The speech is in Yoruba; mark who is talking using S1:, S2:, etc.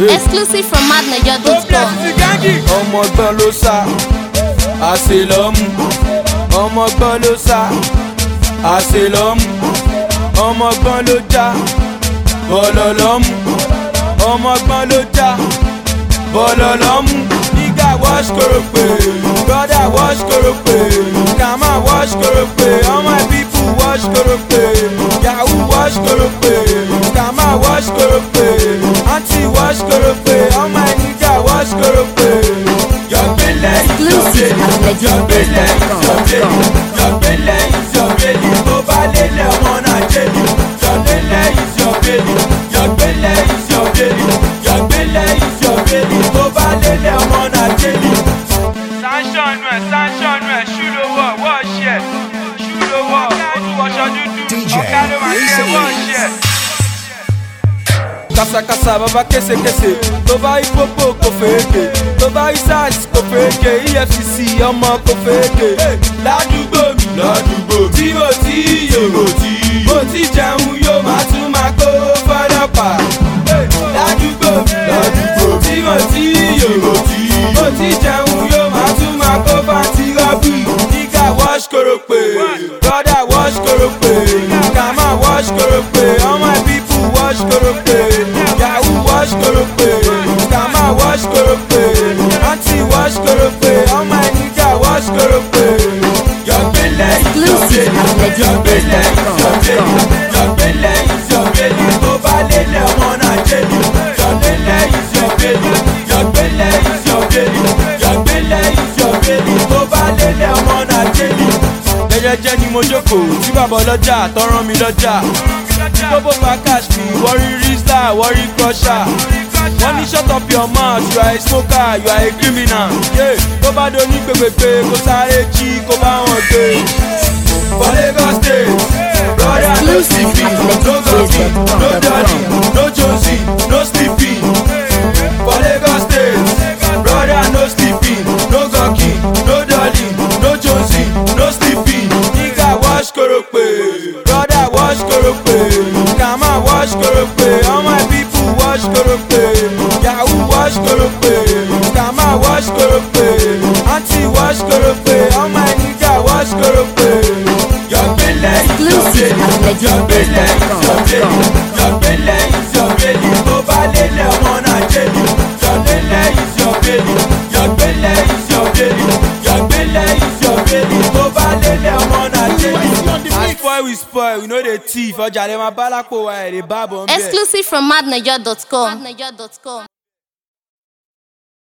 S1: Exclusive from madnaja.com.
S2: ọmọ ọgbọ́n ló sá àṣẹ lọ́mú ọmọ ọgbọ́n ló sá àṣẹ lọ́mú ọmọ ọgbọ́n ló já bọ́lọ̀ lọ́mú ọmọ ọgbọ́n ló já bọ́lọ̀ lọ́mú. Nigga wash korope, brother wash korope, Kama wash korope, all my people wash korope, Yahoo wash korope, Kama wash korope, Auntie wash korope, all my nigga wash korope. Your belly is your belly, your belly is your belly, your belly is your belly, over lele ọmọ Nàìjíríà. Your belly is your belly, your belly is your belly, your belly is your belly, over lele ọmọ Nàìjíríà. Sanṣọ́nù ẹ̀ ṣúlówó wọ́ọ̀ṣẹ̀ ṣúlówó olúwọ̀ṣọ́ dúdú ọ̀gá ló máa ṣe wọ́ọ̀ṣẹ̀. Kàsàkàsà bàbá késekése tó bá rí pópó kò fèéké tó bá rí sars kò fèéké EFCC ọmọ kò fèéké. Ládùúgbò mi tí mo ti yò mo ti jẹun yóò máa tún máa kó fọlọ́pàá. Ládùúgbò mi tí mo ti yò mo ti jẹun yóò máa tún máa kó fanti rọ́bì. Nigga wash korope, brother wash korope, Kama wash korope, all my people wash korope, Yahoo wash korope, Kama wash korope, Auntie wash korope, all my nigga wash korope. Your belly is your belly, your belly is your belly, your belly is your belly, over lele ọmọ Nàìjíríà. Your belly is your belly, your belly is your belly, your belly is your belly, over lele ọmọ Nàìjíríà. Jẹ́jẹ́jẹ́ ni mo jókòó tí bàbá ọlọ́jà tọ́rán mi lọ́jà. Gbogbo pa cash mi, worry rizla, worry crusher. Wọ́n ní shut up your mouth, you are a smoker, you are a criminal. Tó bá do ní gbègbègbè kó sáré jí kó bá wọn gbé. For Lagos State, brother no sleeping, no gawking, no darling, no jonesy, no sleeping. For Lagos State, brother no sleeping, no gawking, no darling, no jonesy, no sleeping. Nigga wash korope, brother wash korope, Kama wash korope, all my people wash korope, Yahoo wash korope, Kama wash korope, Auntie wash korope, all my nigga wash korope. Your belly is your belly, your belly is your belly, your belly is your belly, over lele ọmọ Nàìjíríà. Your belly is your belly, your belly is your belly, your belly is your belly, over lele ọmọ Nàìjíríà. As spoil we spoil, we no dey thief, ọjà dem ma bá lápò wa ẹ̀ dey bá bọ̀ ń bẹ̀.
S1: Exclusive from madnaja.com.